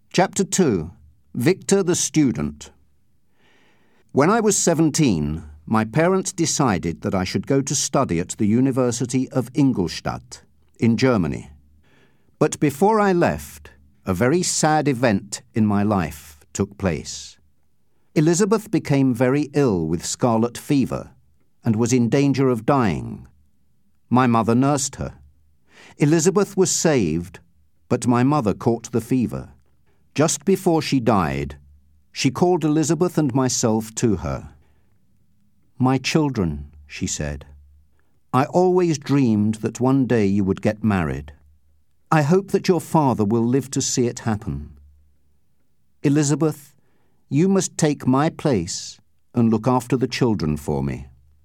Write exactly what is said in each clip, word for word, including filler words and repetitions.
Chapter two. Victor the Student. When I was seventeen, my parents decided that I should go to study at the University of Ingolstadt in Germany. But before I left, a very sad event in my life took place. Elizabeth became very ill with scarlet fever and was in danger of dying. My mother nursed her. Elizabeth was saved, but my mother caught the fever. Just before she died, she called Elizabeth and myself to her. "My children," she said, "I always dreamed that one day you would get married. I hope that your father will live to see it happen. Elizabeth, you must take my place and look after the children for me."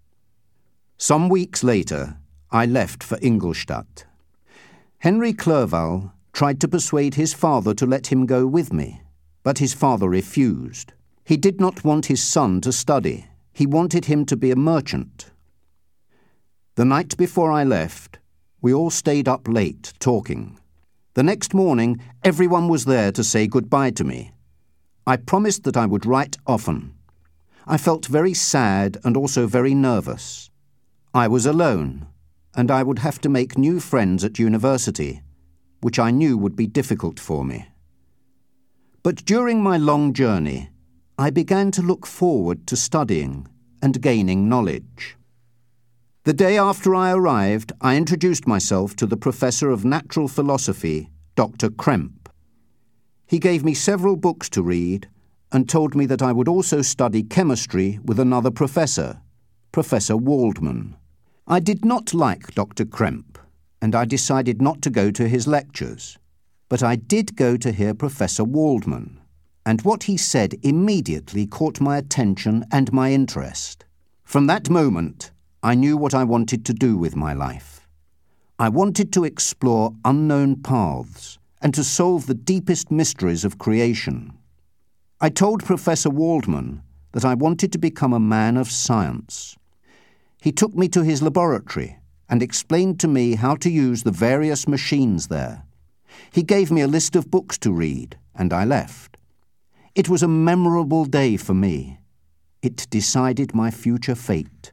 Some weeks later, I left for Ingolstadt. Henry Clerval tried to persuade his father to let him go with me, but his father refused. He did not want his son to study. He wanted him to be a merchant. The night before I left, we all stayed up late talking. The next morning, everyone was there to say goodbye to me. I promised that I would write often. I felt very sad and also very nervous. I was alone, and I would have to make new friends at university, which I knew would be difficult for me. But during my long journey, I began to look forward to studying and gaining knowledge. The day after I arrived, I introduced myself to the Professor of Natural Philosophy, Doctor Kremp. He gave me several books to read and told me that I would also study chemistry with another professor, Professor Waldman. I did not like Doctor Kremp, and I decided not to go to his lectures. But I did go to hear Professor Waldman, and what he said immediately caught my attention and my interest. From that moment, I knew what I wanted to do with my life. I wanted to explore unknown paths and to solve the deepest mysteries of creation. I told Professor Waldman that I wanted to become a man of science. He took me to his laboratory and explained to me how to use the various machines there. He gave me a list of books to read, and I left. It was a memorable day for me. It decided my future fate.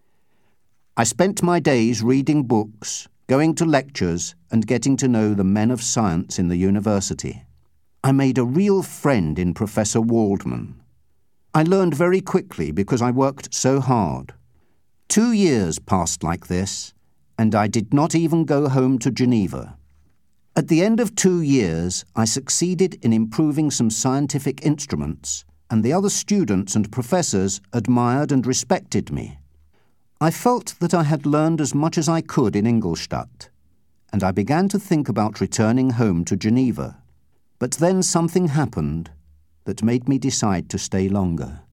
I spent my days reading books, going to lectures, and getting to know the men of science in the university. I made a real friend in Professor Waldman. I learned very quickly because I worked so hard. Two years passed like this, and I did not even go home to Geneva. At the end of two years, I succeeded in improving some scientific instruments, and the other students and professors admired and respected me. I felt that I had learned as much as I could in Ingolstadt, and I began to think about returning home to Geneva. But then something happened that made me decide to stay longer.